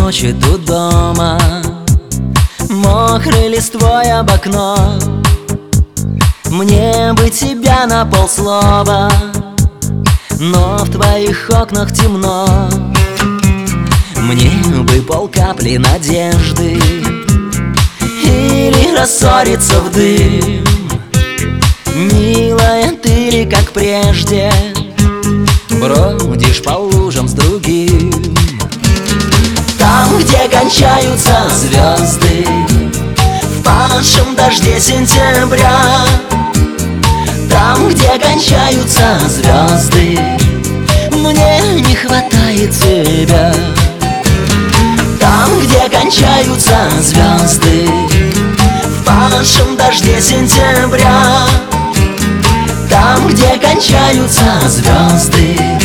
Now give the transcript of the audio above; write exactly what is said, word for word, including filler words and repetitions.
ночи тут дома, мокрый листвой об окно. Мне бы тебя на полслова, но в твоих окнах темно. Мне бы полкапли надежды или рассориться в дым. Милая, ты ли, как прежде, бродишь по лужам с другим? Там, где кончаются звезды в падшем дожде сентября, там, где кончаются звезды, мне не хватает тебя. Там, где кончаются звезды в падшем дожде сентября, там, где кончаются звезды,